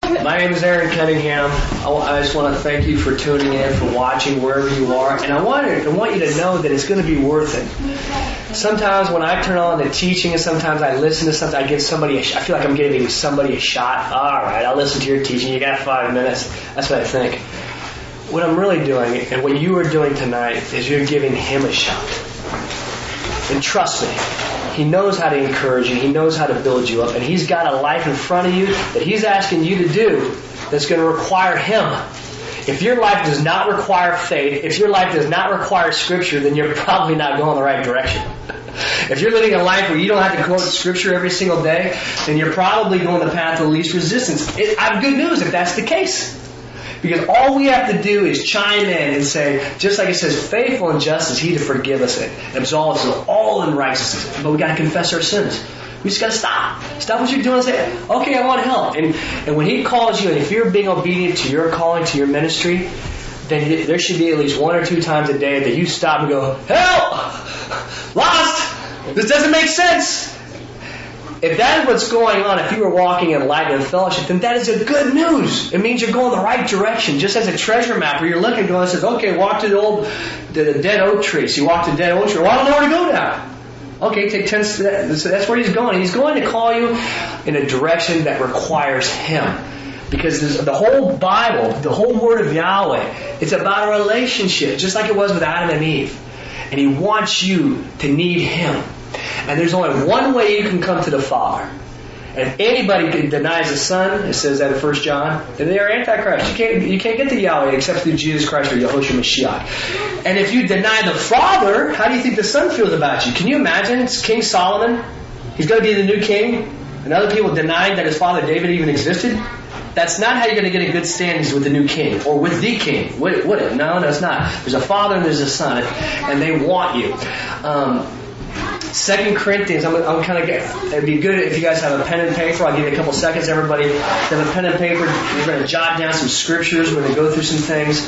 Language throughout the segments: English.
My name is Aaron Cunningham. I just want to thank you for tuning in, for watching wherever you are. And I want you to know that it's going to be worth it. Sometimes when I turn on the teaching and sometimes I listen to something, I give somebody I feel like I'm giving somebody a shot. All right, I'll listen to your teaching. You got 5 minutes. That's what I think. What I'm really doing, and what you are doing tonight, is you're giving him a shot. And trust me, he knows how to encourage you. He knows how to build you up. And he's got a life in front of you that he's asking you to do that's going to require him. If your life does not require faith, if your life does not require Scripture, then you're probably not going the right direction. If you're living a life where you don't have to quote Scripture every single day, then you're probably going the path of least resistance. I have good news if that's the case. Because all we have to do is chime in and say, just like it says, faithful and just is He to forgive us and absolve us of all unrighteousness. But we got to confess our sins. We just got to stop. Stop what you're doing and say, okay, I want help. And when He calls you, and if you're being obedient to your calling, to your ministry, then there should be at least 1 or 2 times a day that you stop and go, help! Lost! This doesn't make sense! If that is what's going on, if you are walking in light and fellowship, then that is a good news. It means you're going the right direction. Just as a treasure map where you're looking, going and says, okay, walk to the dead oak tree. So you walk to the dead oak tree. Well, I don't know where to go now. Okay, take 10 steps. That's where He's going. He's going to call you in a direction that requires Him. Because the whole Bible, the whole Word of Yahweh, it's about a relationship, just like it was with Adam and Eve. And He wants you to need Him. And there's only one way you can come to the Father. And if anybody denies the Son, it says that in 1 John, then they are Antichrist. You can't get to Yahweh except through Jesus Christ or Yahushua Mashiach. And if you deny the Father, how do you think the Son feels about you? Can you imagine? It's King Solomon. He's going to be the new king. And other people denied that his father David even existed. That's not how you're going to get a good standings with the new king or with the king. Would it? No, it's not. There's a Father and there's a Son, and they want you. 2 Corinthians, I'm kind of, it'd be good if you guys have a pen and paper. I'll give you a couple seconds, everybody. If you have a pen and paper, we're going to jot down some scriptures. We're going to go through some things.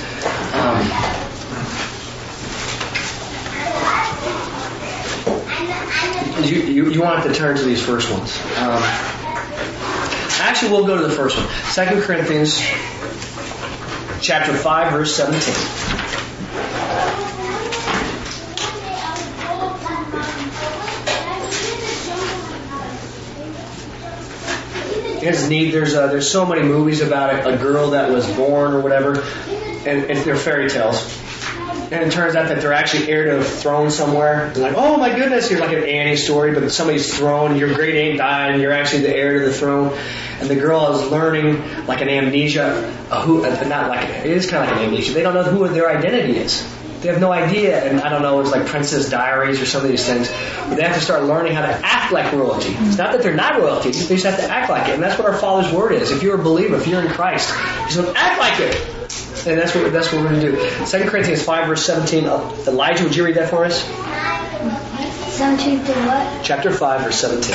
You won't have to turn to these first ones. Actually, we'll go to the first one. 2 Corinthians chapter 5, verse 17. There's so many movies about a girl that was born or whatever, and they're fairy tales. And it turns out that they're actually heir to a throne somewhere. They're like, oh my goodness, here's like an Annie story, but somebody's throne, your great aunt died, and you're actually the heir to the throne. And the girl is learning like an amnesia, it is kind of like an amnesia. They don't know who their identity is. They have no idea, and I don't know, it's like Princess Diaries or some of these things. But they have to start learning how to act like royalty. It's not that they're not royalty, they just have to act like it. And that's what our Father's Word is. If you're a believer, if you're in Christ, He's going to act like it. And that's what we're going to do. 2 Corinthians 5, verse 17. Elijah, would you read that for us? 17 to what? Chapter 5, verse 17.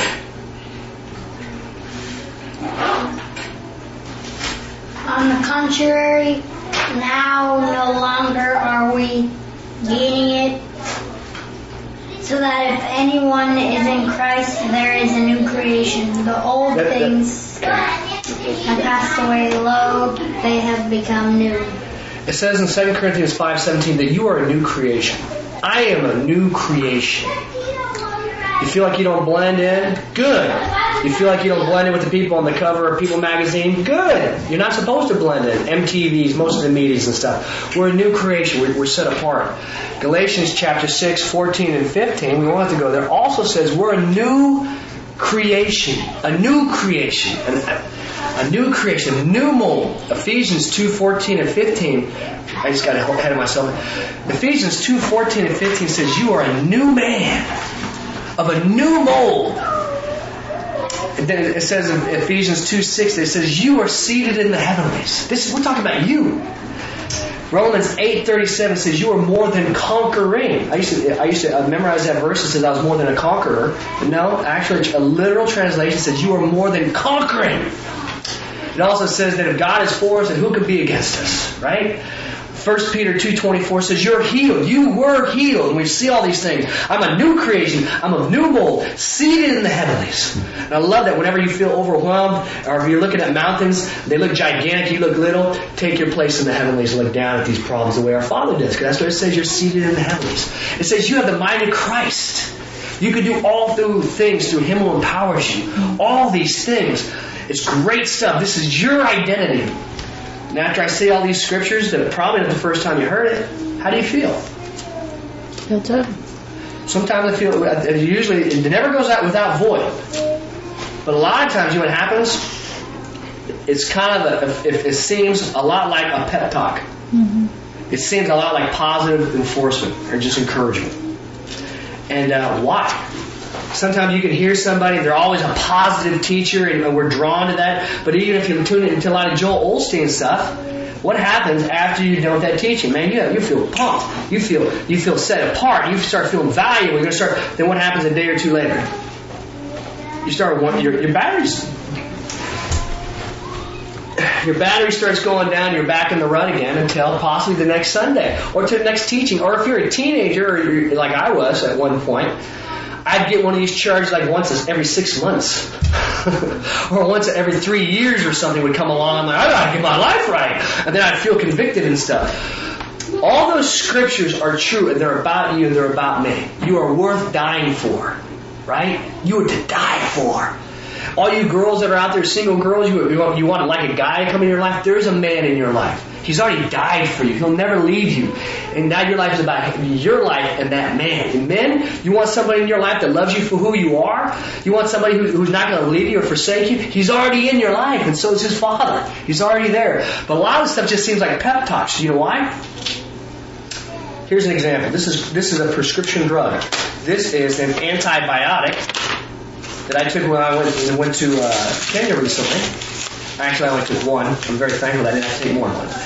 On the contrary, now no longer are we gaining it, so that if anyone is in Christ, there is a new creation. The old things have passed away, lo, they have become new. It says in 2 Corinthians 5:17 that you are a new creation. I am a new creation. You feel like you don't blend in? Good. You feel like you don't blend in with the people on the cover of People magazine? Good. You're not supposed to blend in. MTVs, most of the medias and stuff. We're a new creation. We're set apart. Galatians chapter 6, 14 and 15, we won't have to go there, also says we're a new creation. A new creation. A new creation. A new mold. Ephesians 2, 14 and 15. I just got ahead of myself. Ephesians 2, 14 and 15 says you are a new man. Of a new mold. And then it says in Ephesians 2:6, it says you are seated in the heavenlies. We're talking about you. Romans 8:37 says you are more than conquering. I used to memorize that verse. It says I was more than a conqueror. But no, actually a literal translation says you are more than conquering. It also says that if God is for us, then who could be against us? Right? 1 Peter 2:24 says, you're healed. You were healed. And we see all these things. I'm a new creation. I'm of new mold, seated in the heavenlies. And I love that whenever you feel overwhelmed, or if you're looking at mountains, they look gigantic, you look little, take your place in the heavenlies and look down at these problems the way our Father does. Because that's what it says, you're seated in the heavenlies. It says you have the mind of Christ. You can do all things through Him who empowers you. All these things. It's great stuff. This is your identity. And after I say all these scriptures, that probably not the first time you heard it, how do you feel? Feel good. Sometimes I feel, usually, it never goes out without void. But a lot of times, you know what happens? It's kind of, it seems a lot like a pep talk. Mm-hmm. It seems a lot like positive enforcement or just encouragement. And why? Sometimes you can hear somebody, they're always a positive teacher, and we're drawn to that. But even if you tune into a lot of Joel Osteen stuff, what happens after you're done with that teaching? Man, you feel pumped. You feel set apart. You start feeling valuable. Then what happens a day or two later? You start wanting your batteries. Your battery starts going down, you're back in the rut again until possibly the next Sunday or to the next teaching. Or if you're a teenager, or you're, like I was at one point, I'd get one of these charged like once every 6 months. Or once every 3 years or something would come along. I'm like, I gotta get my life right. And then I'd feel convicted and stuff. All those scriptures are true, and they're about you and they're about me. You are worth dying for. Right? You are to die for. All you girls that are out there, single girls, you want like a guy to come in your life, there's a man in your life. He's already died for you. He'll never leave you. And now your life is about your life and that man. And men, you want somebody in your life that loves you for who you are. You want somebody who's not going to leave you or forsake you. He's already in your life, and so is his Father. He's already there. But a lot of stuff just seems like pep talks. Do you know why? Here's an example. This is a prescription drug. This is an antibiotic that I took when I went to Kenya recently. Actually, I only took one. I'm very thankful that I didn't have to take more than one.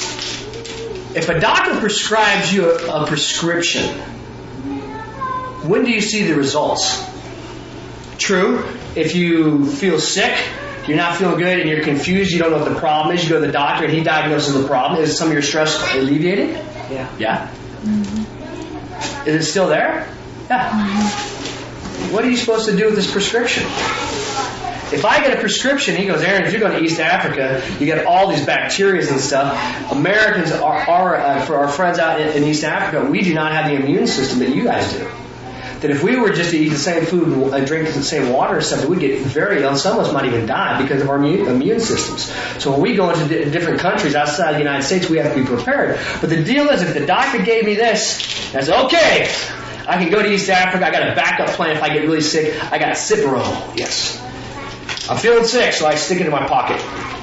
If a doctor prescribes you a prescription, when do you see the results? True, if you feel sick, you're not feeling good, and you're confused, you don't know what the problem is, you go to the doctor and he diagnoses the problem. Is some of your stress alleviated? Yeah? Mm-hmm. Is it still there? Yeah. Mm-hmm. What are you supposed to do with this prescription? If I get a prescription, he goes, Aaron, if you're going to East Africa, you get all these bacteria and stuff. Americans are for our friends out in East Africa, we do not have the immune system that you guys do. That if we were just to eat the same food and drink the same water and stuff, we'd get very ill. Some of us might even die because of our immune systems. So when we go into different countries outside the United States, we have to be prepared. But the deal is, if the doctor gave me this, I said, okay, I can go to East Africa. I got a backup plan if I get really sick. I got Cipro. Yes. I'm feeling sick, so I stick it in my pocket.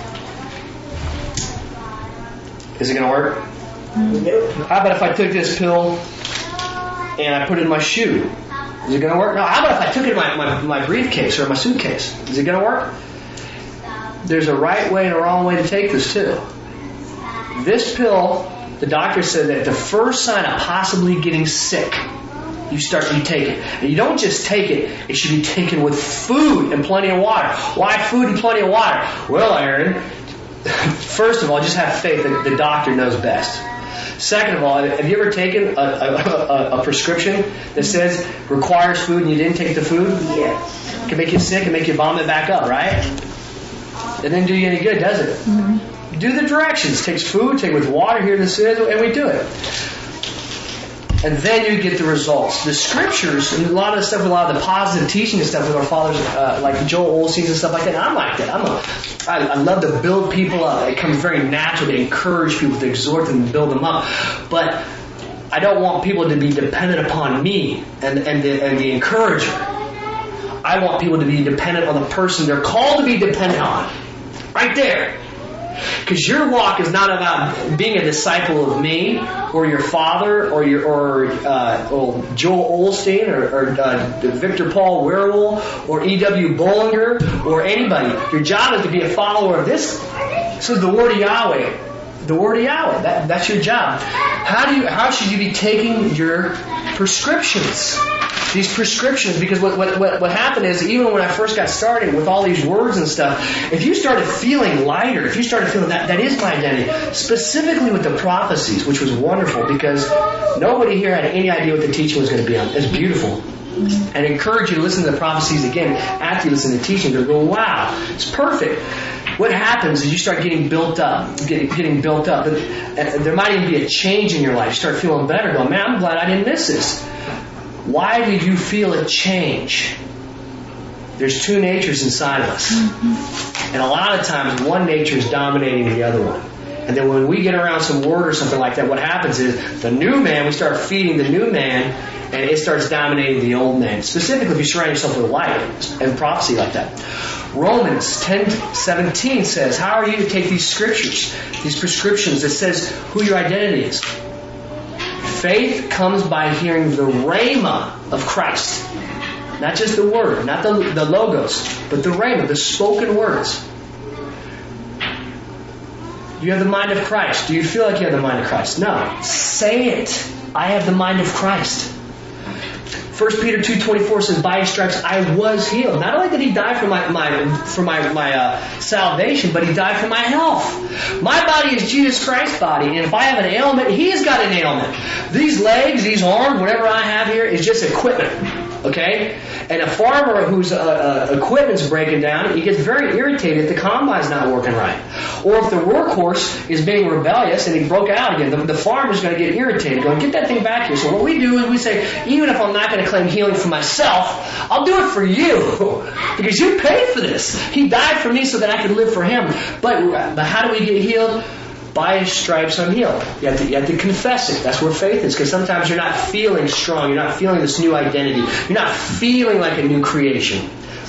Is it going to work? How about if I took this pill and I put it in my shoe? Is it going to work? No. How about if I took it in my briefcase or my suitcase? Is it going to work? There's a right way and a wrong way to take this too. This pill, the doctor said that the first sign of possibly getting sick, you take it. And you don't just take it, it should be taken with food and plenty of water. Why food and plenty of water? Well, Aaron, first of all, just have faith that the doctor knows best. Second of all, have you ever taken a prescription that says requires food and you didn't take the food? Yes. It can make you sick and make you vomit back up, right? It doesn't do you any good, does it? Mm-hmm. Do the directions. Takes food, take it with water, here this is, and we do it. And then you get the results. The scriptures, and a lot of the stuff, a lot of the positive teaching and stuff with our fathers, like Joel Osteen and stuff like that. I'm like that. I love to build people up. It comes very natural to encourage people, to exhort them, and build them up. But I don't want people to be dependent upon me and the encourager. I want people to be dependent on the person they're called to be dependent on. Right there. Because your walk is not about being a disciple of me or your father or Joel Osteen or Victor Paul Werewolf or E.W. Bollinger or anybody. Your job is to be a follower of this. This is the word of Yahweh. The Word of Yahweh. That's your job. How should you be taking your prescriptions? These prescriptions, because what happened is, even when I first got started with all these words and stuff, if you started feeling lighter, if you started feeling that is my identity, specifically with the prophecies, which was wonderful, because nobody here had any idea what the teaching was going to be on. It's beautiful. And I encourage you to listen to the prophecies again after you listen to the teaching. You'll go, wow, it's perfect. What happens is you start getting built up, getting built up. And there might even be a change in your life. You start feeling better, going, man, I'm glad I didn't miss this. Why did you feel a change? There's two natures inside of us. And a lot of times one nature is dominating the other one. And then when we get around some word or something like that, what happens is the new man, we start feeding the new man, and it starts dominating the old man. Specifically, if you surround yourself with light and prophecy like that. Romans 10:17 says, how are you to take these scriptures, these prescriptions that says who your identity is? Faith comes by hearing the rhema of Christ. Not just the word, not the logos, but the rhema, the spoken words. Do you have the mind of Christ? Do you feel like you have the mind of Christ? No. Say it. I have the mind of Christ. 1 Peter 2:24 says, by His stripes I was healed. Not only did He die for my salvation, but He died for my health. My body is Jesus Christ's body, and if I have an ailment, He's got an ailment. These legs, these arms, whatever I have here is just equipment. Okay? And a farmer whose equipment's breaking down, he gets very irritated if the combine's not working right. Or if the workhorse is being rebellious and he broke out again, the farmer's going to get irritated, going, get that thing back here. So what we do is we say, even if I'm not going to claim healing for myself, I'll do it for you. Because you paid for this. He died for me so that I could live for Him. But how do we get healed? By His stripes I'm healed. You have to confess it. That's where faith is. Because sometimes you're not feeling strong. You're not feeling this new identity. You're not feeling like a new creation.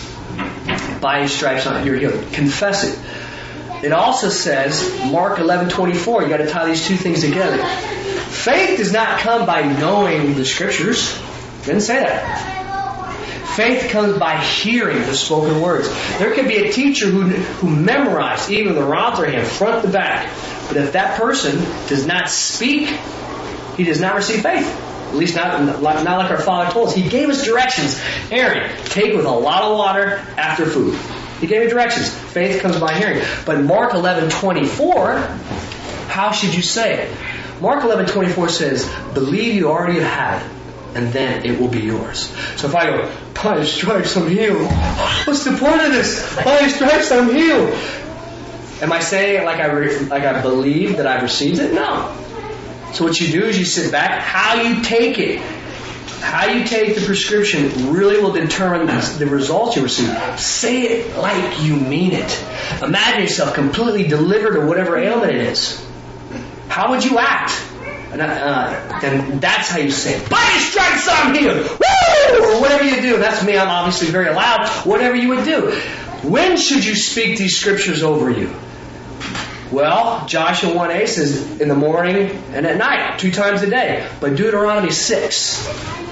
By His stripes you're healed. Confess it. It also says, Mark 11:24, you got to tie these two things together. Faith does not come by knowing the Scriptures. It didn't say that. Faith comes by hearing the spoken words. There could be a teacher who memorized even the Rotherham front to back. But if that person does not speak, he does not receive faith. At least not like our Father told us. He gave us directions. Aaron, take with a lot of water after food. He gave me directions. Faith comes by hearing. But Mark 11:24, how should you say it? Mark 11:24 says, believe you already have it, and then it will be yours. So if I go, by His stripes I'm healed. What's the point of this? By His stripes I'm healed. Am I saying it like I believe that I've received it? No. So what you do is you sit back. How you take it, how you take the prescription really will determine the results you receive. Say it like you mean it. Imagine yourself completely delivered of whatever ailment it is. How would you act? Then that's how you say it. By His stripes I'm healed. Woo! Or whatever you do. That's me. I'm obviously very loud. Whatever you would do. When should you speak these scriptures over you? Well, Joshua 1:8 says in the morning and at night, 2 times a day. But Deuteronomy 6.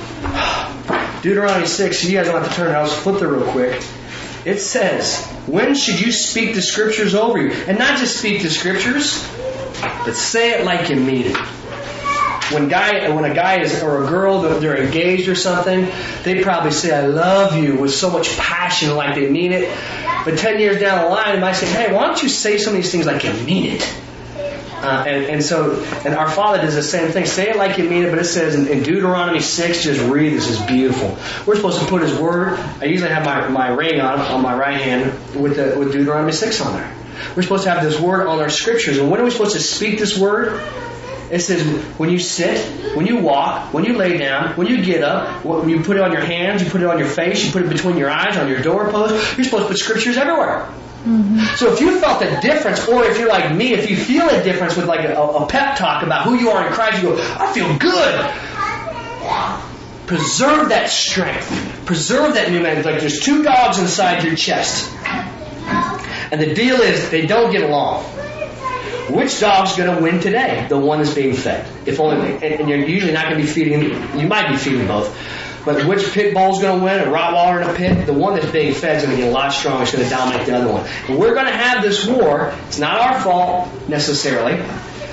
Deuteronomy 6, you guys don't have to turn it. I'll just flip there real quick. It says, when should you speak the scriptures over you? And not just speak the scriptures, but say it like you mean it. When a guy is, or a girl, they're engaged or something, they probably say, I love you with so much passion like they mean it. But 10 years down the line, they might say, hey, why don't you say some of these things like you mean it? And our Father does the same thing. Say it like you mean it, but it says in Deuteronomy 6, just read this, is beautiful. We're supposed to put His Word. I usually have my ring on my right hand with Deuteronomy 6 on there. We're supposed to have this Word on our Scriptures. And when are we supposed to speak this Word? It says when you sit, when you walk, when you lay down, when you get up, when you put it on your hands, you put it on your face, you put it between your eyes, on your doorpost. You're supposed to put scriptures everywhere. Mm-hmm. So if you felt a difference, or if you're like me, if you feel a difference with like a pep talk about who you are in Christ, you go, I feel good. Preserve that strength. Preserve that new man. Like there's 2 dogs inside your chest. And the deal is they don't get along. Which dog's going to win today? The one that's being fed. If only, and you're usually not going to be feeding. You might be feeding both, but which pit bull's going to win? A Rottweiler in a pit? The one that's being fed is going to get a lot stronger. It's going to dominate the other one. And we're going to have this war. It's not our fault necessarily.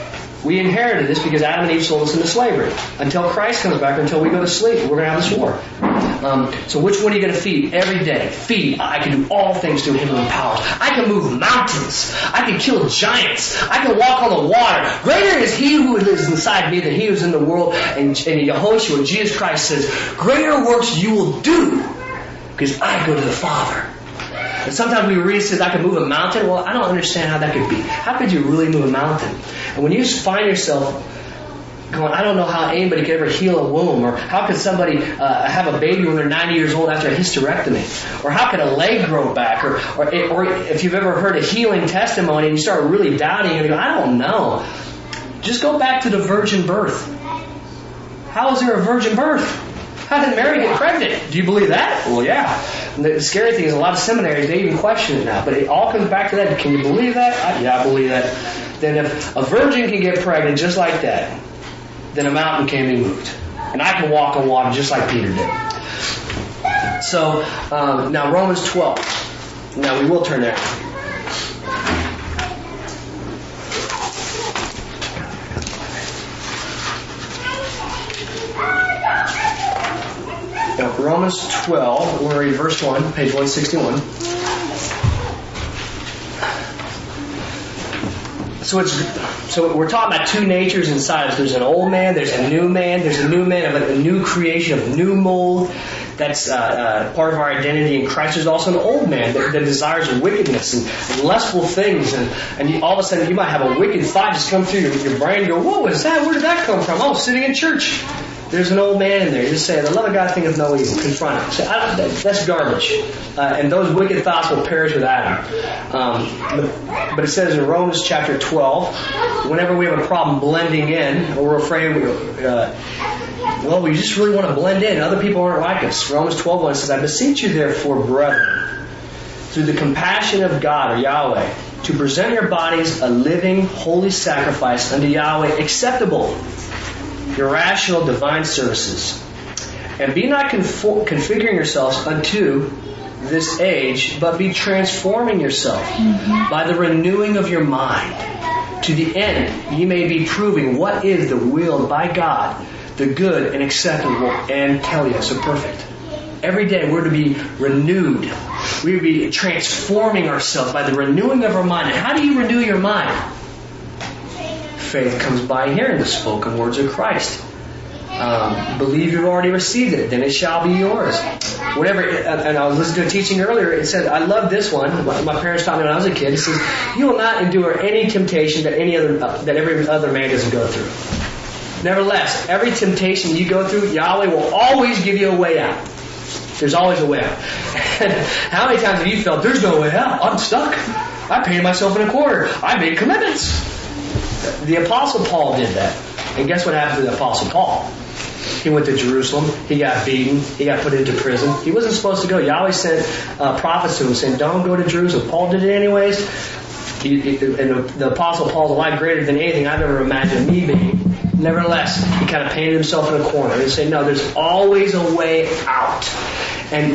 We inherited this because Adam and Eve sold us into slavery. Until Christ comes back, until we go to sleep, we're going to have this war. So which one are you going to feed every day? Feed. I can do all things through Him who empowers. I can move mountains. I can kill giants. I can walk on the water. Greater is He who lives inside me than he who is in the world. And Yehoshua, Jesus Christ says, greater works you will do because I go to the Father. And sometimes we read it says, I can move a mountain. Well, I don't understand how that could be. How could you really move a mountain? And when you find yourself going, I don't know how anybody could ever heal a womb, or how could somebody have a baby when they're 90 years old after a hysterectomy, or how could a leg grow back, or if you've ever heard a healing testimony and you start really doubting and you go, I don't know. Just go back to the virgin birth. How is there a virgin birth? How did Mary get pregnant? Do you believe that? Well, yeah. And the scary thing is a lot of seminaries, they even question it now. But it all comes back to that. Can you believe that? Yeah, I believe that. Then if a virgin can get pregnant just like that, then a mountain can be moved. And I can walk on water just like Peter did. So, now Romans 12. Now we will turn there. Now, Romans 12, we're going to read verse 1, page 161. So we're talking about two natures inside us. There's an old man, there's a new man, there's a new man of a new creation, of new mold. That's part of our identity in Christ. There's also an old man that desires wickedness and lustful things. And all of a sudden you might have a wicked thought just come through your brain and go, what was that? Where did that come from? Oh, sitting in church. There's an old man in there. You just say, the love of God thinketh no evil. Confront it. Say, that's garbage. And those wicked thoughts will perish with Adam. But it says in Romans chapter 12, whenever we have a problem blending in, or we're afraid we just really want to blend in. Other people aren't like us. Romans 12:1 says, I beseech you therefore, brethren, through the compassion of God, or Yahweh, to present your bodies a living, holy sacrifice unto Yahweh, acceptable, your rational divine services. And be not configuring yourselves unto this age, but be transforming yourself by the renewing of your mind, to the end ye may be proving what is the will by God, the good and acceptable and so perfect. Every day we're to be renewed. We're to be transforming ourselves by the renewing of our mind. And how do you renew your mind? Faith comes by hearing the spoken words of Christ. Believe you've already received it, then it shall be yours. Whatever. And I was listening to a teaching earlier. It said, I love this one. My parents taught me when I was a kid. It says, you will not endure any temptation that every other man doesn't go through. Nevertheless, every temptation you go through, Yahweh will always give you a way out. There's always a way out. How many times have you felt, there's no way out? I'm stuck. I painted myself in a corner. I made commitments. The Apostle Paul did that. And guess what happened to the Apostle Paul? He went to Jerusalem. He got beaten. He got put into prison. He wasn't supposed to go. Yahweh sent prophets to him saying, don't go to Jerusalem. Paul did it anyways. And the Apostle Paul's a lot greater than anything I've ever imagined me being. Nevertheless, he kind of painted himself in a corner. He said, no, there's always a way out. And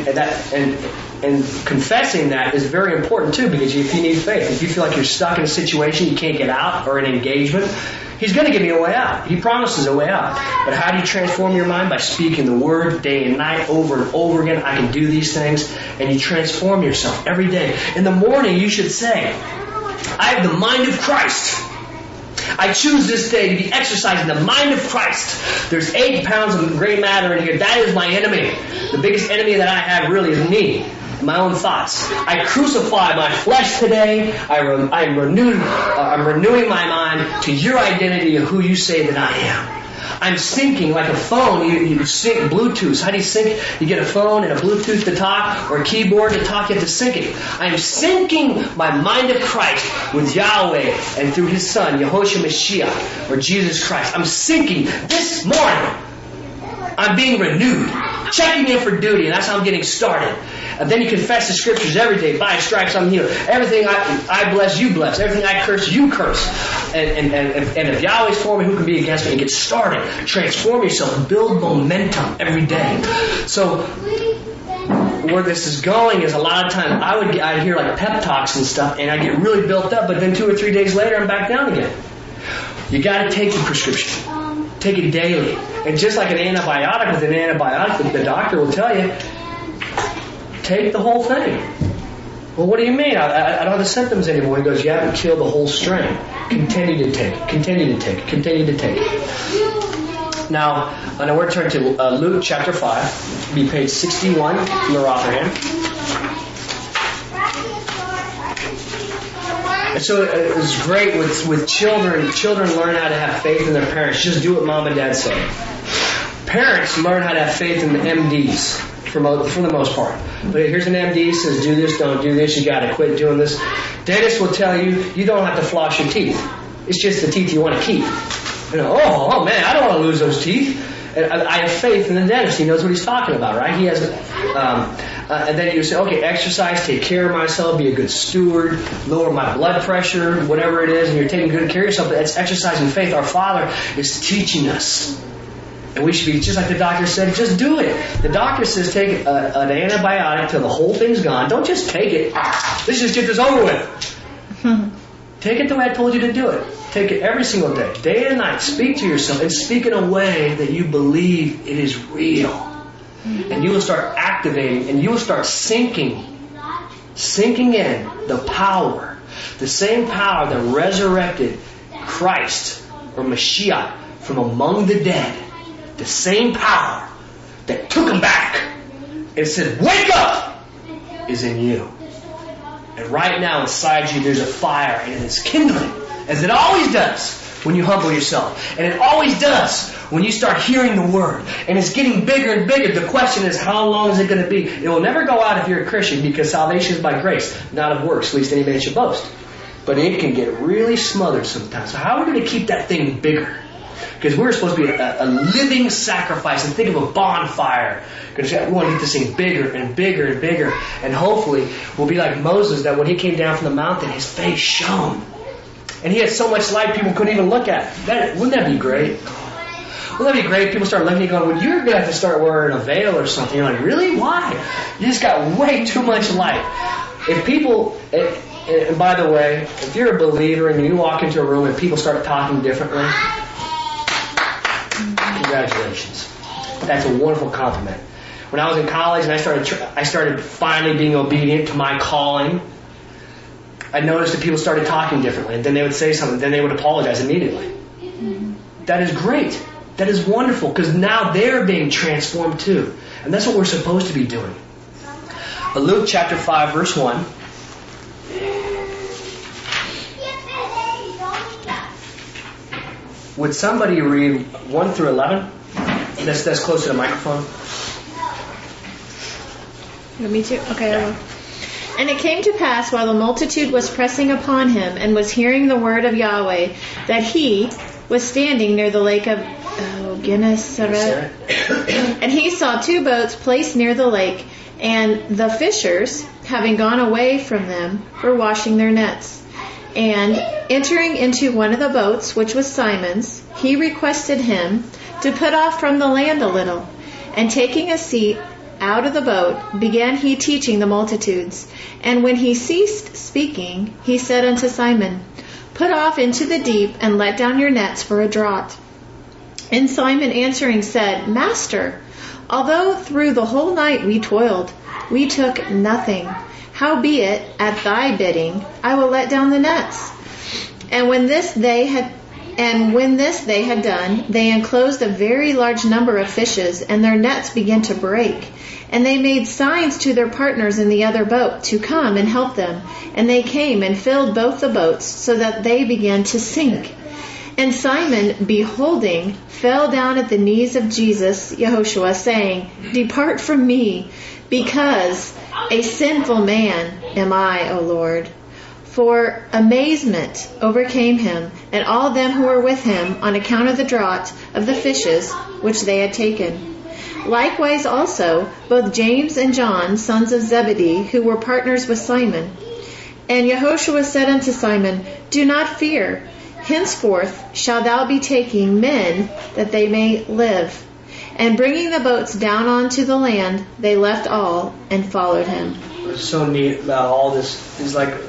confessing that is very important too, because if you need faith, if you feel like you're stuck in a situation you can't get out, or an engagement, He's going to give you a way out. He promises a way out. But how do you transform your mind? By speaking the Word day and night, over and over again. I can do these things. And you transform yourself every day. In the morning you should say, I have the mind of Christ. I choose this day to be exercising the mind of Christ. There's 8 pounds of gray matter in here. That is my enemy. The biggest enemy that I have really is me. My own thoughts. I crucify my flesh today. I'm renewing my mind to your identity of who you say that I am. I'm syncing like a phone. You sync Bluetooth. How do you sync? You get a phone and a Bluetooth to talk, or a keyboard to talk. You have to sync it. I'm syncing my mind of Christ with Yahweh and through His Son, Yehoshua Mashiach, or Jesus Christ. I'm syncing this morning. I'm being renewed. Checking in for duty, and that's how I'm getting started. And then you confess the Scriptures every day. By His stripes I'm healed. Everything I bless, you bless. Everything I curse, you curse. And if Yahweh's for me, who can be against me? And get started. Transform yourself. Build momentum every day. So where this is going is a lot of times I'd hear like pep talks and stuff, and I get really built up, but then 2 or 3 days later I'm back down again. You got to take the prescription. Take it daily. And just like an antibiotic, with an antibiotic, the doctor will tell you, take the whole thing. Well, what do you mean? I don't have the symptoms anymore. He goes, you haven't killed the whole strain. Continue to take it. Continue to take it. Continue to take it. Now, I know we're turning to Luke chapter 5. It'll be page 61 from the Rotherham. And so it was great with children. Children learn how to have faith in their parents. Just do what mom and dad say. Parents learn how to have faith in the MDs for the most part. But here's an MD says, do this, don't do this, you got to quit doing this. Dentist will tell you, you don't have to floss your teeth. It's just the teeth you want to keep. You know, oh man, I don't want to lose those teeth. And I have faith in the dentist. He knows what he's talking about, right? He has, and then you say, okay, exercise, take care of myself, be a good steward, lower my blood pressure, whatever it is, and you're taking good care of yourself. That's exercising faith. Our Father is teaching us. And we should be, just like the doctor said, just do it. The doctor says take an antibiotic till the whole thing's gone. Don't just take it. Let's just get this over with. Take it the way I told you to do it. Take it every single day, day and night. Speak to yourself and speak in a way that you believe it is real. And you will start activating and you will start sinking in the power, the same power that resurrected Christ or Mashiach from among the dead. The same power that took him back and said, wake up, is in you. And right now inside you there's a fire and it's kindling, as it always does when you humble yourself. And it always does when you start hearing the Word. And it's getting bigger and bigger. The question is, how long is it going to be? It will never go out if you're a Christian, because salvation is by grace, not of works, least any man should boast. But it can get really smothered sometimes. So how are we going to keep that thing bigger? Because we're supposed to be a living sacrifice. And think of a bonfire. Because we want to get this thing bigger and bigger and bigger. And hopefully we'll be like Moses, that when he came down from the mountain, his face shone. And he had so much light people couldn't even look at. Wouldn't that be great? Wouldn't that be great? People start looking and going, well, you're going to have to start wearing a veil or something. You're like, really? Why? You just got way too much light. If people... And by the way, if you're a believer and you walk into a room and people start talking differently... Congratulations. That's a wonderful compliment. When I was in college and I started finally being obedient to my calling, I noticed that people started talking differently. And then they would say something, then they would apologize immediately. That is great. That is wonderful, because now they're being transformed too. And that's what we're supposed to be doing. Luke chapter 5 verse 1. Would somebody read 1 through 11? That's close to the microphone. Me too? Okay, I will. And it came to pass, while the multitude was pressing upon him and was hearing the word of Yahweh, that he was standing near the lake of Gennesaret. And he saw 2 boats placed near the lake, and the fishers, having gone away from them, were washing their nets. And entering into one of the boats, which was Simon's, he requested him to put off from the land a little. And taking a seat out of the boat, began he teaching the multitudes. And when he ceased speaking, he said unto Simon, Put off into the deep, and let down your nets for a draught. And Simon answering said, Master, although through the whole night we toiled, we took nothing. Howbeit, at thy bidding, I will let down the nets. And when this they had done, they enclosed a very large number of fishes, and their nets began to break. And they made signs to their partners in the other boat to come and help them. And they came and filled both the boats, so that they began to sink. And Simon, beholding, fell down at the knees of Jesus, Yehoshua, saying, Depart from me, because a sinful man am I, O Lord. For amazement overcame him and all them who were with him on account of the draught of the fishes which they had taken. Likewise also both James and John, sons of Zebedee, who were partners with Simon. And Yehoshua said unto Simon, Do not fear. Henceforth shalt thou be taking men, that they may live. And bringing the boats down onto the land, they left all and followed him. What's so neat about all this is, like,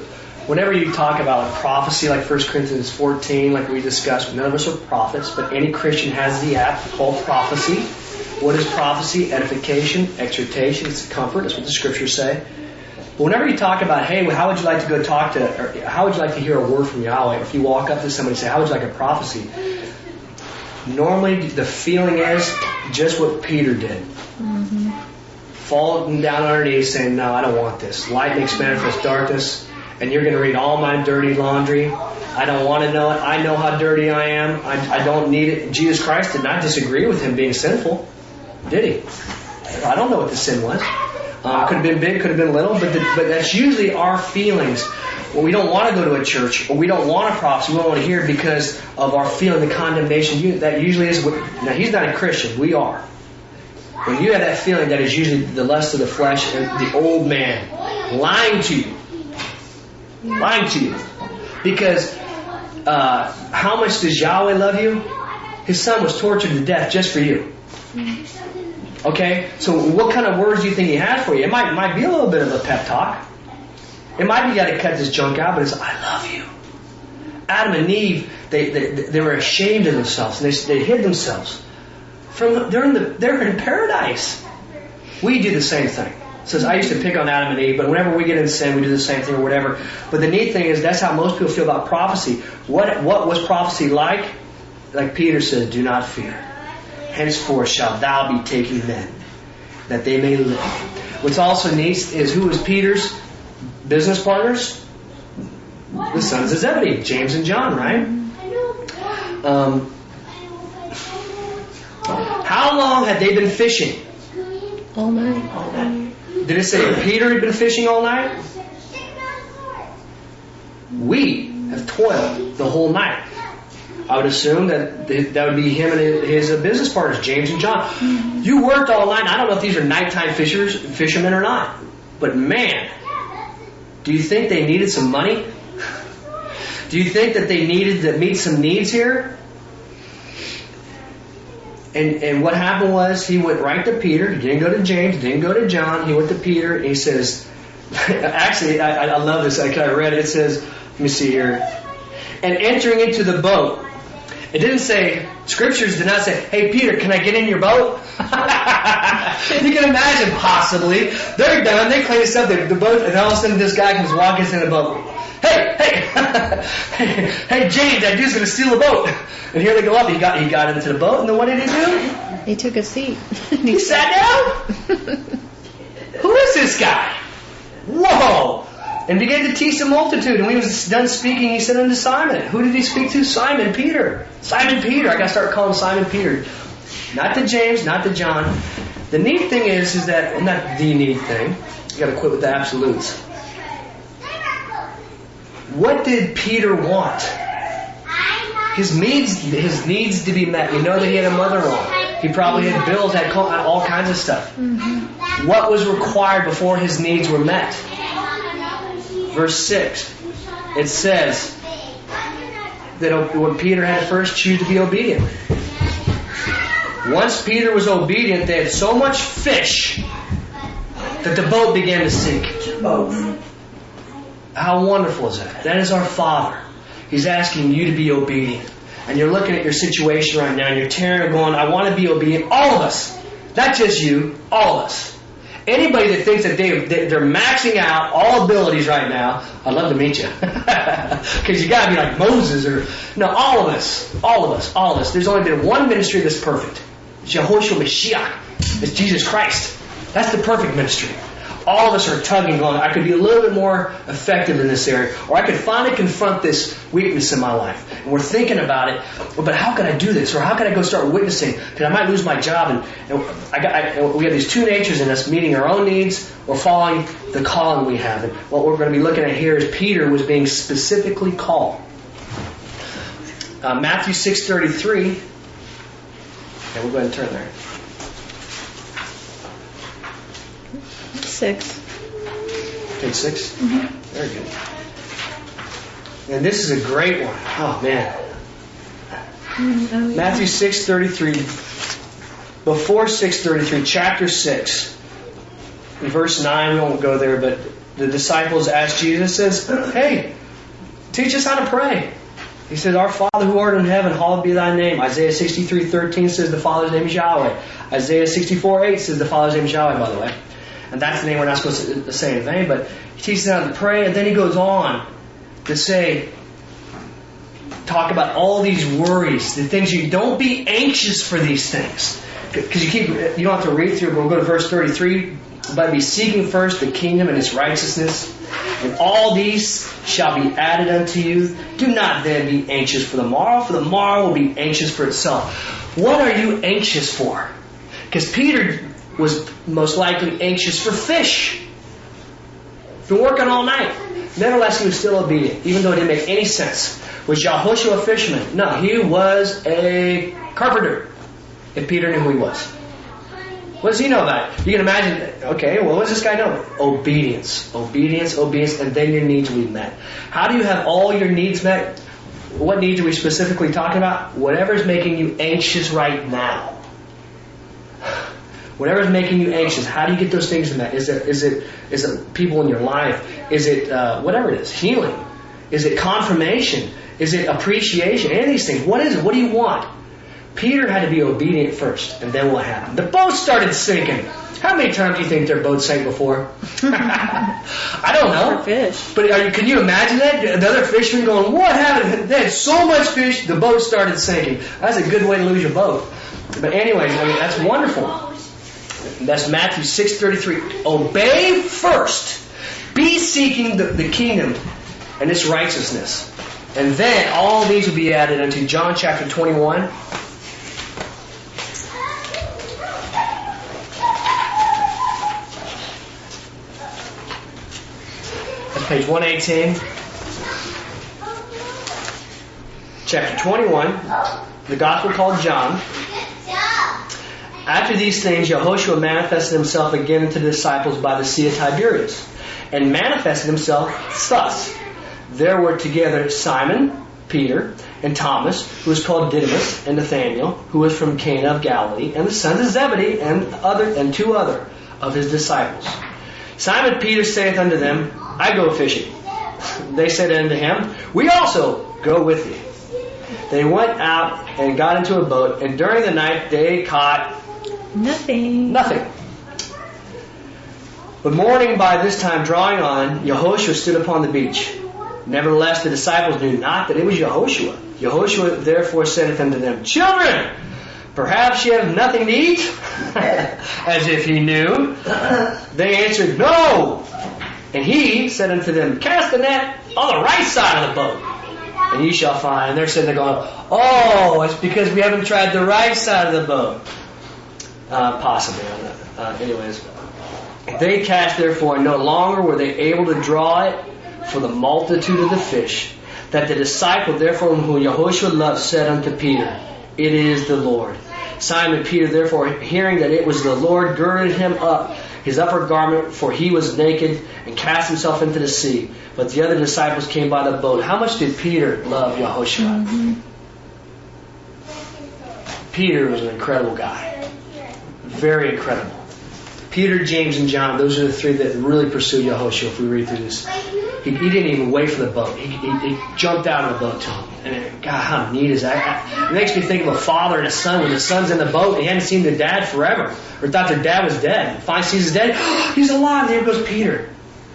whenever you talk about prophecy, like 1 Corinthians 14, like we discussed, none of us are prophets, but any Christian has the app called prophecy. What is prophecy? Edification, exhortation, it's comfort. That's what the scriptures say. But whenever you talk about, hey, how would you like to go talk to, or how would you like to hear a word from Yahweh? If you walk up to somebody and say, how would you like a prophecy? Normally the feeling is just what Peter did. Mm-hmm. Falling down on our knees saying, no, I don't want this. Light makes manifest darkness, and you're going to read all my dirty laundry. I don't want to know it. I know how dirty I am. I don't need it. Jesus Christ did not disagree with him being sinful, did he? I don't know what the sin was. Could have been big, could have been little, but that's usually our feelings. Well, we don't want to go to a church, or we don't want a prophecy, we don't want to hear it because of our feeling, the condemnation. That usually is what, now he's not a Christian, we are. When you have that feeling, that is usually the lust of the flesh and the old man lying to you. Lying to you. Because how much does Yahweh love you? His son was tortured to death just for you. Okay? So what kind of words do you think he had for you? It might be a little bit of a pep talk. It might be you got to cut this junk out, but it's, I love you. Adam and Eve, they were ashamed of themselves, and they hid themselves. They're in paradise. We do the same thing. It says, I used to pick on Adam and Eve, but whenever we get in sin, we do the same thing or whatever. But the neat thing is, that's how most people feel about prophecy. What was prophecy like? Like Peter says, do not fear. Henceforth shalt thou be taking men, that they may live. What's also neat is, who was Peter's business partners? The sons of Zebedee, James and John, right? How long had they been fishing? All night. Did it say Peter had been fishing all night? We have toiled the whole night. I would assume that would be him and his business partners, James and John. You worked all night. I don't know if these are nighttime fishermen or not. But man, do you think they needed some money? Do you think that they needed to meet some needs here? And what happened was, he went right to Peter. He didn't go to James, didn't go to John. He went to Peter, and he says, actually, I love this. I read it. It says, let me see here. And entering into the boat. It didn't say, scriptures did not say, hey, Peter, can I get in your boat? You can imagine, possibly. They're done. They clean stuff. The boat, and all of a sudden this guy comes walking in the boat. Hey, James, that dude's going to steal the boat. And here they go up. He got into the boat, and then what did he do? He took a seat. He sat down? Who is this guy? Whoa! And began to teach the multitude. And when he was done speaking, he said unto Simon. Who did he speak to? Simon Peter. Simon Peter. I got to start calling Simon Peter. Not to James, not to John. The neat thing is that, well, not the neat thing. You got to quit with the absolutes. What did Peter want? His needs to be met. We know that he had a mother-in-law. He probably had bills, had all kinds of stuff. Mm-hmm. What was required before his needs were met? Verse 6. It says that when Peter had to first choose to be obedient. Once Peter was obedient, they had so much fish that the boat began to sink. How wonderful is that? That is our Father. He's asking you to be obedient. And you're looking at your situation right now, and you're tearing and going, I want to be obedient. All of us. Not just you. All of us. Anybody that thinks that they're maxing out all abilities right now, I'd love to meet you. Because you got to be like Moses. No, all of us. All of us. All of us. There's only been one ministry that's perfect. It's Yehoshua Mashiach. It's Jesus Christ. That's the perfect ministry. All of us are tugging, going, I could be a little bit more effective in this area, or I could finally confront this weakness in my life. And we're thinking about it, but how can I do this? Or how can I go start witnessing? Because I might lose my job. And we have these two natures in us, meeting our own needs or following the calling we have. And what we're going to be looking at here is Peter was being specifically called. Matthew 6:33. And we'll go ahead and turn there. 6. Page 6? Mm-hmm. Very good. And this is a great one. Oh, man. Matthew 6:33. Before 6:33, chapter 6, verse 9, we won't go there, but the disciples asked Jesus, says, hey, Teach us how to pray. He says, Our Father who art in heaven, hallowed be thy name. Isaiah 63:13 says the Father's name is Yahweh. Isaiah 64:8 says the Father's name is Yahweh, by the way. And that's the name we're not supposed to say in vain, but he teaches us how to pray, and then he goes on to say, talk about all these worries, the things you don't be anxious for these things. Because you don't have to read through, but we'll go to verse 33. But be seeking first the kingdom and its righteousness, and all these shall be added unto you. Do not then be anxious for the morrow will be anxious for itself. What are you anxious for? Because Peter was most likely anxious for fish. Been working all night. Nevertheless, he was still obedient, even though it didn't make any sense. Was Yahushua a fisherman? No, he was a carpenter. If Peter knew who he was. What does he know about it? You can imagine, okay, well, what does this guy know? Obedience. Obedience, obedience, and then your needs will be met. How do you have all your needs met? What needs are we specifically talking about? Whatever's making you anxious right now. Whatever's making you anxious, how do you get those things met? Is it people in your life? Is it whatever it is? Healing? Is it confirmation? Is it appreciation? Any of these things. What is it? What do you want? Peter had to be obedient first, and then what happened? The boat started sinking. How many times do you think their boat sank before? I don't know. For fish. But can you imagine that? The other fishermen going, what happened? They had so much fish, the boat started sinking. That's a good way to lose your boat. But anyways, that's wonderful. That's Matthew 6:33. Obey first. Be seeking the kingdom and its righteousness. And then all these will be added unto John chapter 21. Page 118, chapter 21, the Gospel called John. After these things, Yahushua manifested himself again to the disciples by the Sea of Tiberias, and manifested himself thus. There were together Simon, Peter, and Thomas, who was called Didymus, and Nathanael, who was from Cana of Galilee, and the sons of Zebedee, and two other of his disciples. Simon Peter saith unto them, I go fishing. They said unto him, We also go with thee. They went out and got into a boat, and during the night they caught nothing. But morning by this time drawing on, Yahushua stood upon the beach. Nevertheless, the disciples knew not that it was Yahushua. Yahushua therefore saith unto them, Children, perhaps ye have nothing to eat? As if he knew. They answered, No. And he said unto them, Cast the net on the right side of the boat, and ye shall find. And they're sitting there going, Oh, it's because we haven't tried the right side of the boat. Possibly. Anyways. They cast therefore, and no longer were they able to draw it for the multitude of the fish. That the disciple therefore whom Yahushua loved said unto Peter, It is the Lord. Simon Peter therefore, hearing that it was the Lord, girded him up his upper garment, for he was naked, and cast himself into the sea. But the other disciples came by the boat. How much did Peter love Yahushua? Mm-hmm. Peter was an incredible guy. Very incredible. Peter, James, and John, those are the three that really pursued Yahushua if we read through this. He didn't even wait for the boat. He jumped out of the boat to him. And God, how neat is that? It makes me think of a father and a son when the son's in the boat and he hadn't seen their dad forever. Or thought their dad was dead. Finally sees his dad. Oh, he's alive. And there goes Peter.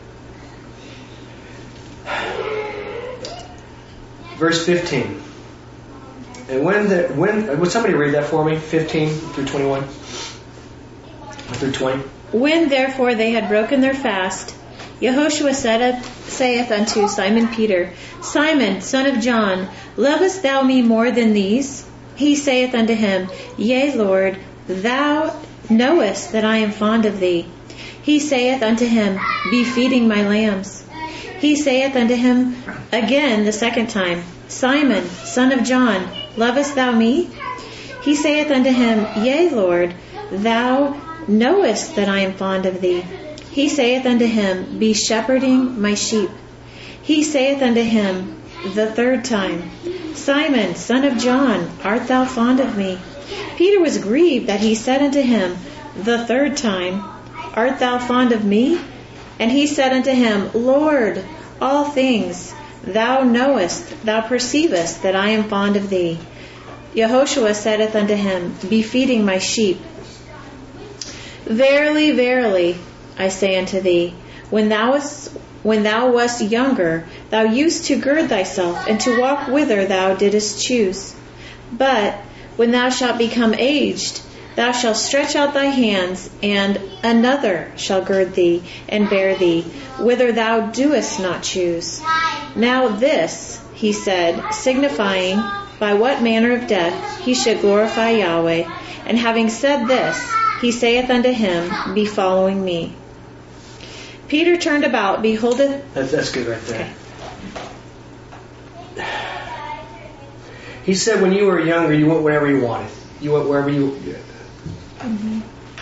Verse 15. And would somebody read that for me? 15 through 21? Or through 20? When therefore they had broken their fast, Yahushua saith unto Simon Peter, Simon, son of John, lovest thou me more than these? He saith unto him, Yea, Lord, thou knowest that I am fond of thee. He saith unto him, Be feeding my lambs. He saith unto him again the second time, Simon, son of John, lovest thou me? He saith unto him, Yea, Lord, thou knowest that I am fond of thee. He saith unto him, Be shepherding my sheep. He saith unto him the third time, Simon, son of John, art thou fond of me? Peter was grieved that he said unto him the third time, Art thou fond of me? And he said unto him, Lord, all things Thou knowest, thou perceivest that I am fond of thee. Yehoshua saith unto him, Be feeding my sheep. Verily, verily, I say unto thee, when thou wast younger, thou used to gird thyself, and to walk whither thou didst choose. But when thou shalt become aged, thou shalt stretch out thy hands, and another shall gird thee, and bear thee, whither thou doest not choose. Now this, he said, signifying by what manner of death he should glorify Yahweh. And having said this, he saith unto him, Be following me. Peter turned about, beholdeth... That's good right there. Okay. He said when you were younger, you went wherever you wanted. You went wherever you... Mm-hmm.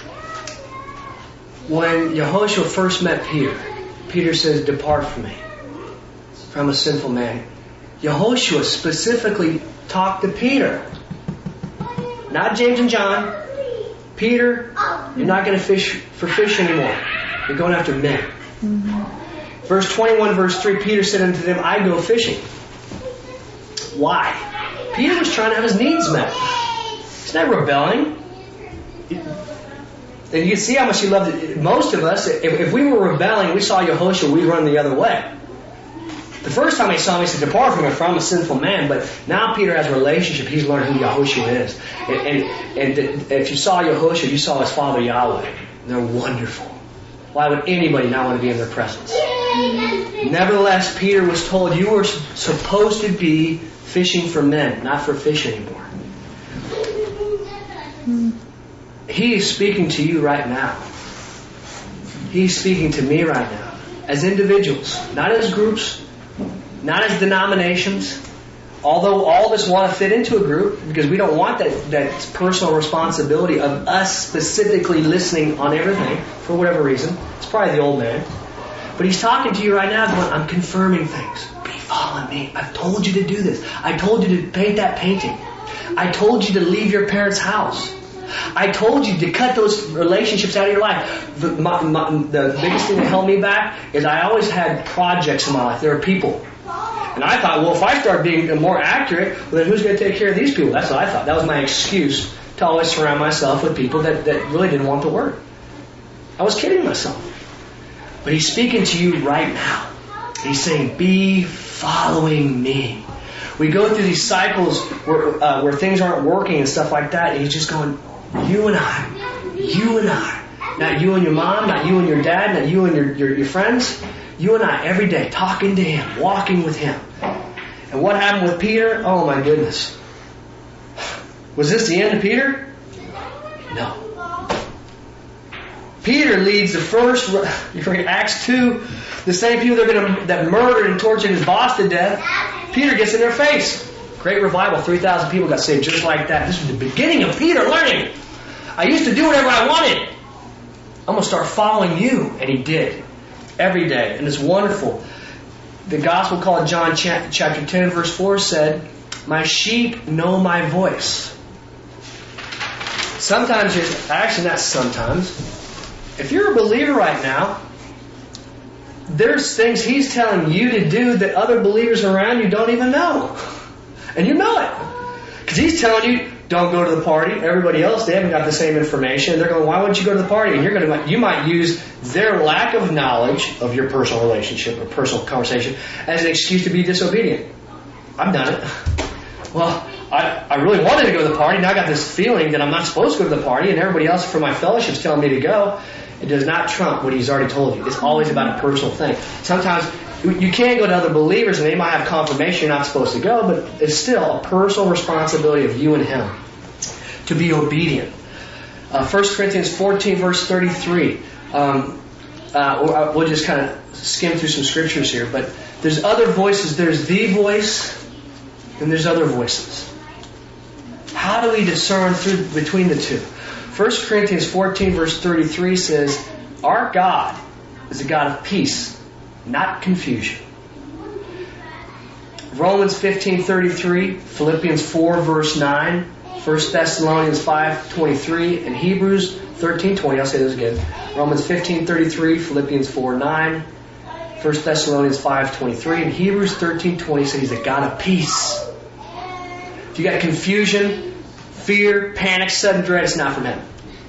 When Yehoshua first met Peter, Peter says, Depart from me, for I'm a sinful man. Yehoshua specifically talked to Peter. Not James and John. Peter, you're not going to fish for fish anymore. You're going after men. Mm-hmm. Verse 21, verse 3, Peter said unto them, I go fishing. Why? Peter was trying to have his needs met. He's not rebelling. And you can see how much he loved it. Most of us, if we were rebelling, we saw Yehoshua, we'd run the other way. The first time he saw me, he said, Depart from me, for I'm a sinful man. But now Peter has a relationship. He's learned who Yehoshua is. And if you saw Yehoshua, you saw his father Yahweh. They're wonderful. Why would anybody not want to be in their presence? Nevertheless, Peter was told, you were supposed to be fishing for men, not for fish anymore. He is speaking to you right now. He's speaking to me right now. As individuals, not as groups, not as denominations. Although all of us want to fit into a group, because we don't want that personal responsibility of us specifically listening on everything, for whatever reason. It's probably the old man. But he's talking to you right now going, I'm confirming things. Be following me. I've told you to do this. I told you to paint that painting. I told you to leave your parents' house. I told you to cut those relationships out of your life. The biggest thing that held me back is I always had projects in my life. There were people. And I thought, well, if I start being more accurate, well, then who's going to take care of these people? That's what I thought. That was my excuse to always surround myself with people that really didn't want the word. I was kidding myself. But he's speaking to you right now. He's saying, be following me. We go through these cycles where things aren't working and stuff like that, and he's just going, you and I. Not you and your mom, not you and your dad, not you and your friends. You and I, every day, talking to him, walking with him. And what happened with Peter? Oh my goodness. Was this the end of Peter? No. Peter leads the first, Acts 2, the same people that murdered and tortured his boss to death. Peter gets in their face. Great revival. 3,000 people got saved just like that. This was the beginning of Peter learning. I used to do whatever I wanted. I'm going to start following you. And he did. Every day. And it's wonderful. The gospel called John chapter 10 verse 4 said, my sheep know my voice. Sometimes, actually not sometimes, if you're a believer right now, there's things he's telling you to do that other believers around you don't even know. And you know it. Because he's telling you, don't go to the party. Everybody else, they haven't got the same information. They're going, why wouldn't you go to the party? And you might use their lack of knowledge of your personal relationship or personal conversation as an excuse to be disobedient. I've done it. Well, I really wanted to go to the party. Now I got this feeling that I'm not supposed to go to the party, and everybody else from my fellowship is telling me to go. It does not trump what he's already told you. It's always about a personal thing. Sometimes you can go to other believers and they might have confirmation you're not supposed to go, but it's still a personal responsibility of you and him to be obedient. 1 Corinthians 14 verse 33. We'll just kind of skim through some scriptures here, but there's other voices. There's the voice and there's other voices. How do we discern between the two? 1 Corinthians 14 verse 33 says, our God is a God of peace, not confusion. Romans 15:33, Philippians 4 verse 9, 1 Thessalonians 5:23, and Hebrews 13:20. I'll say those again. Romans 15:33, Philippians 4:9, 1 Thessalonians 5:23 and Hebrews 13:20 says He's a God of peace. If you got confusion, fear, panic, sudden dread, it's not from Him.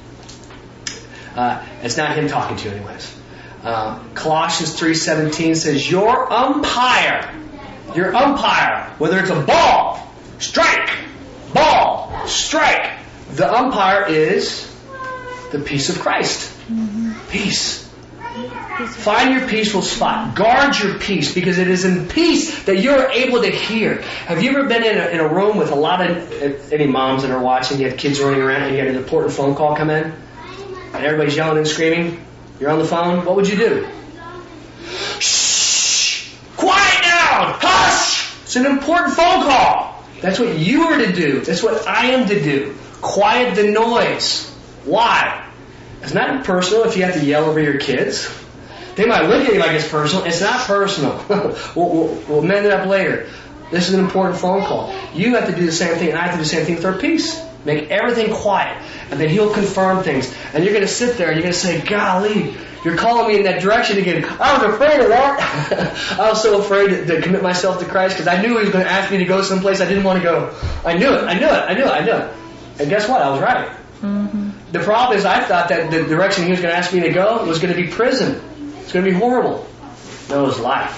It's not Him talking to you anyways. Colossians 3:17 says, your umpire, whether it's a ball, strike, the umpire is the peace of Christ. Peace. Find your peaceful spot. Guard your peace, because it is in peace that you're able to hear. Have you ever been in a room with a lot of, any moms that are watching, you have kids running around and you had an important phone call come in and everybody's yelling and screaming? You're on the phone. What would you do? Shh! Quiet down! Hush! It's an important phone call. That's what you are to do. That's what I am to do. Quiet the noise. Why? It's not personal if you have to yell over your kids. They might look at you like it's personal. It's not personal. We'll mend it up later. This is an important phone call. You have to do the same thing, and I have to do the same thing with our peace. Make everything quiet, and then He'll confirm things. And you're going to sit there and you're going to say, golly, you're calling me in that direction again. I was afraid of that. I was so afraid to commit myself to Christ because I knew He was going to ask me to go someplace I didn't want to go. I knew it. And guess what? I was right. Mm-hmm. The problem is I thought that the direction He was going to ask me to go was going to be prison. It's going to be horrible. No, it was life.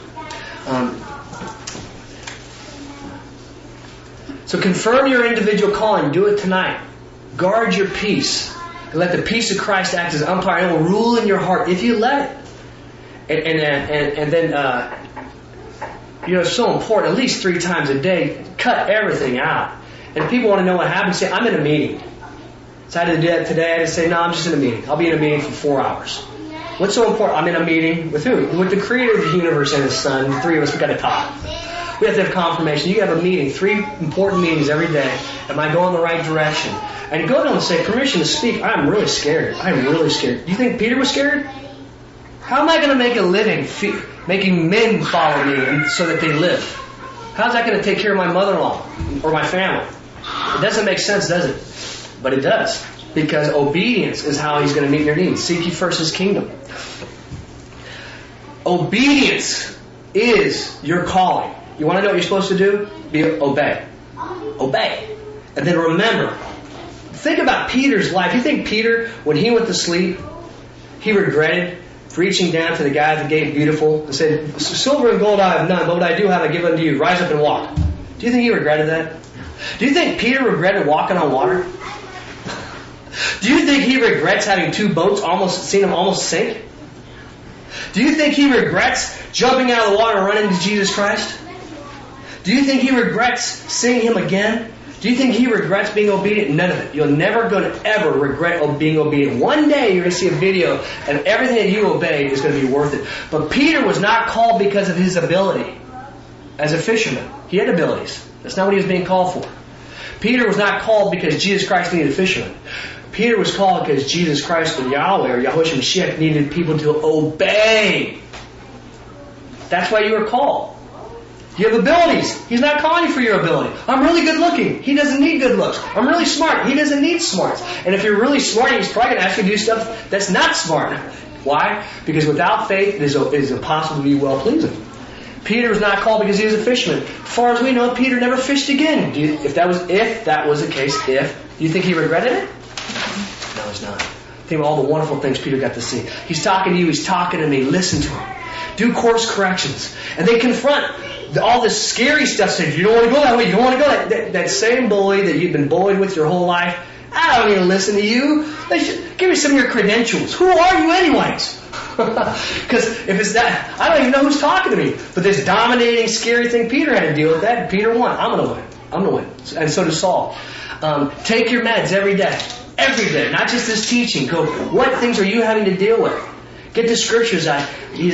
So confirm your individual calling. Do it tonight. Guard your peace. And let the peace of Christ act as umpire. And it will rule in your heart if you let it. And then, it's so important. At least 3 times a day, cut everything out. And if people want to know what happened, say, I'm in a meeting. So I had to do that today. I had to say, no, I'm just in a meeting. I'll be in a meeting for 4 hours. What's so important? I'm in a meeting with who? With the Creator of the universe and His Son. The 3 of us, we've got to talk. We have to have confirmation. You have a meeting, 3 important meetings every day. Am I going the right direction? And you go to them and say, permission to speak. I'm really scared. Do you think Peter was scared? How am I going to make a living making men follow me so that they live? How's that going to take care of my mother-in-law or my family? It doesn't make sense, does it? But it does. Because obedience is how He's going to meet your needs. Seek ye first His kingdom. Obedience is your calling. You want to know what you're supposed to do? Obey. Obey. And then remember. Think about Peter's life. You think Peter, when he went to sleep, he regretted reaching down to the guy at the gate beautiful and said, silver and gold I have none, but what I do have I give unto you. Rise up and walk. Do you think he regretted that? Do you think Peter regretted walking on water? Do you think he regrets having 2 boats seen them almost sink? Do you think he regrets jumping out of the water and running to Jesus Christ? Do you think he regrets seeing Him again? Do you think he regrets being obedient? None of it. You're never going to ever regret being obedient. One day you're going to see a video and everything that you obeyed is going to be worth it. But Peter was not called because of his ability as a fisherman. He had abilities. That's not what he was being called for. Peter was not called because Jesus Christ needed a fisherman. Peter was called because Jesus Christ or Yahweh or Yahushua Mashiach needed people to obey. That's why you were called. You have abilities. He's not calling you for your ability. I'm really good looking. He doesn't need good looks. I'm really smart. He doesn't need smarts. And if you're really smart, He's probably going to ask you to do stuff that's not smart. Why? Because without faith, it is impossible to be well-pleasing. Peter was not called because he was a fisherman. As far as we know, Peter never fished again. If that was the case, do you think he regretted it? No, he's not. Think of all the wonderful things Peter got to see. He's talking to you. He's talking to me. Listen to him. Do course corrections. And they confront all this scary stuff. Saying, you don't want to go that way. You don't want to go that same bully that you've been bullied with your whole life. I don't even listen to you. Give me some of your credentials. Who are you anyways? Because if it's that, I don't even know who's talking to me. But this dominating, scary thing, Peter had to deal with that. And Peter won. I'm going to win. And so does Saul. Take your meds every day. Every day. Not just this teaching. Go, what things are you having to deal with? Get the scriptures out.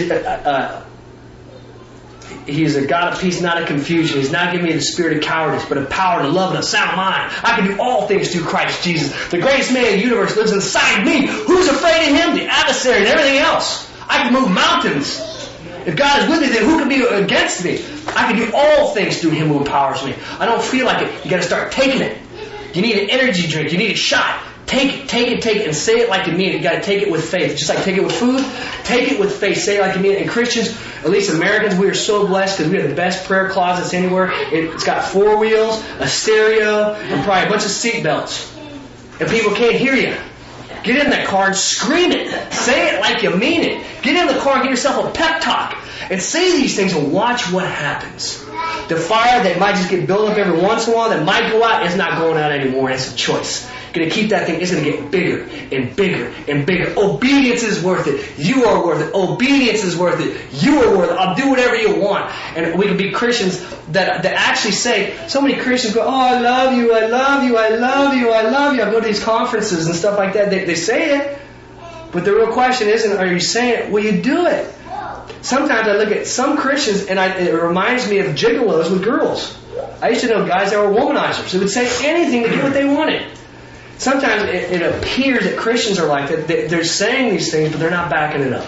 He's a God of peace, not of confusion. He's not giving me the spirit of cowardice, but of power and of love and a sound mind. I can do all things through Christ Jesus. The greatest man in the universe lives inside me. Who's afraid of Him? The adversary and everything else. I can move mountains. If God is with me, then who can be against me? I can do all things through Him who empowers me. I don't feel like it. You got to start taking it. You need an energy drink. You need a shot. Take it, and say it like you mean it. You got to take it with faith. Just like take it with food, take it with faith. Say it like you mean it. And Christians, at least Americans, we are so blessed because we have the best prayer closets anywhere. It's got 4 wheels, a stereo, and probably a bunch of seat belts. And people can't hear you. Get in that car and scream it. Say it like you mean it. Get in the car and get yourself a pep talk. And say these things and watch what happens. The fire that might just get built up every once in a while, that might go out, is not going out anymore. It's a choice. Going to keep that thing. It's going to get bigger and bigger and bigger. Obedience is worth it. You are worth it. Obedience is worth it. You are worth it. I'll do whatever you want. And we can be Christians that actually say, so many Christians go, oh, I love you, I love you, I love you, I love you. I go to these conferences and stuff like that. They say it. But the real question isn't, are you saying it? Will you do it? Sometimes I look at some Christians and it reminds me of gigolos with girls. I used to know guys that were womanizers. They would say anything to get what they wanted. Sometimes it appears that Christians are like that. They're saying these things, but they're not backing it up.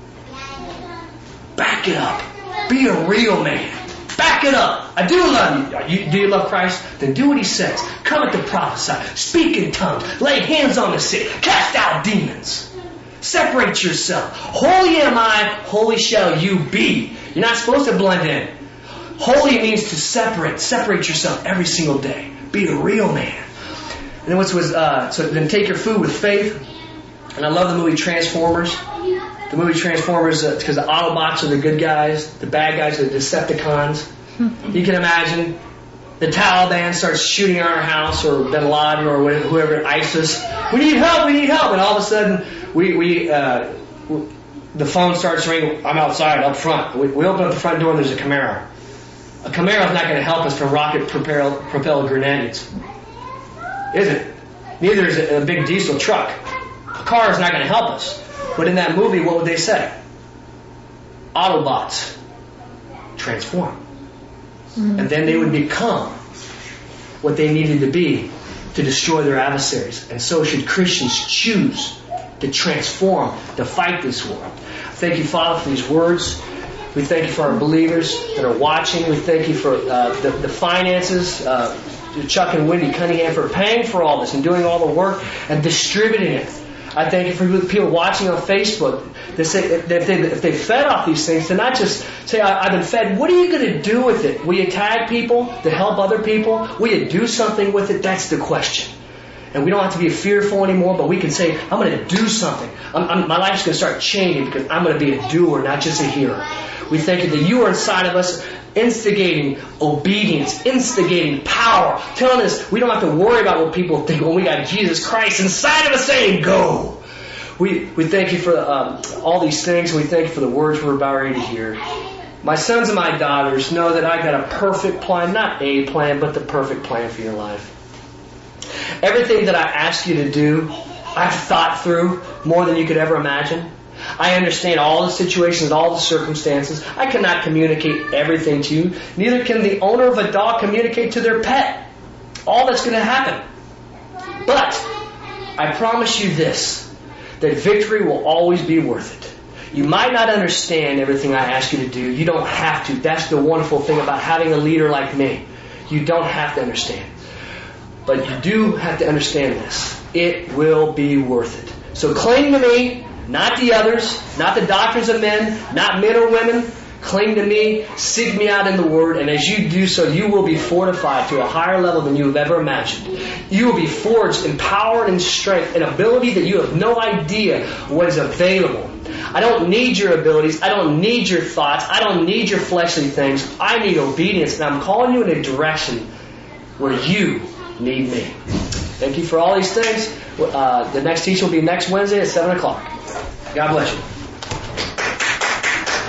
Back it up. Be a real man. Back it up. I do love you. Do you love Christ? Then do what He says. Come at the prophesy. Speak in tongues. Lay hands on the sick. Cast out demons. Separate yourself. Holy am I, holy shall you be. You're not supposed to blend in. Holy means to separate. Separate yourself every single day. Be a real man. And then so then take your food with faith. And I love the movie Transformers. The movie Transformers, because the Autobots are the good guys, the bad guys are the Decepticons. You can imagine the Taliban starts shooting at our house, or Bin Laden, or whoever, ISIS. We need help, we need help. And all of a sudden, the phone starts ringing. I'm outside, up front. We open up the front door and there's a Camaro. A Camaro is not going to help us from rocket-propelled grenades. Is it? Neither is a big diesel truck. A car is not going to help us. But in that movie, what would they say? Autobots transform. Mm-hmm. And then they would become what they needed to be to destroy their adversaries. And so should Christians choose to transform, to fight this war. Thank you, Father, for these words. We thank you for our believers that are watching. We thank you for the finances, Chuck and Wendy Cunningham, for paying for all this and doing all the work and distributing it. I thank you for people watching on Facebook that say that if they fed off these things, to not just say, I've been fed. What are you going to do with it? Will you tag people to help other people? Will you do something with it? That's the question. And we don't have to be fearful anymore, but we can say, I'm going to do something. My life's going to start changing because I'm going to be a doer, not just a hearer. We thank you that you are inside of us, instigating obedience, instigating power, telling us we don't have to worry about what people think when we got Jesus Christ inside of us saying, go. We thank you for all these things, and we thank you for the words we're about ready to hear. My sons and my daughters, know that I got a perfect plan, not a plan, but the perfect plan for your life. Everything that I ask you to do, I've thought through more than you could ever imagine. I understand all the situations, all the circumstances. I cannot communicate everything to you. Neither can the owner of a dog communicate to their pet all that's going to happen. But I promise you this, that victory will always be worth it. You might not understand everything I ask you to do. You don't have to. That's the wonderful thing about having a leader like me. You don't have to understand. But you do have to understand this. It will be worth it. So cling to me, not the others, not the doctrines of men, not men or women. Cling to me, seek me out in the Word, and as you do so, you will be fortified to a higher level than you have ever imagined. You will be forged in power and strength, an ability that you have no idea was available. I don't need your abilities. I don't need your thoughts. I don't need your fleshly things. I need obedience, and I'm calling you in a direction where you need me. Thank you for all these things. The next teaching will be next Wednesday at 7 o'clock. God bless you.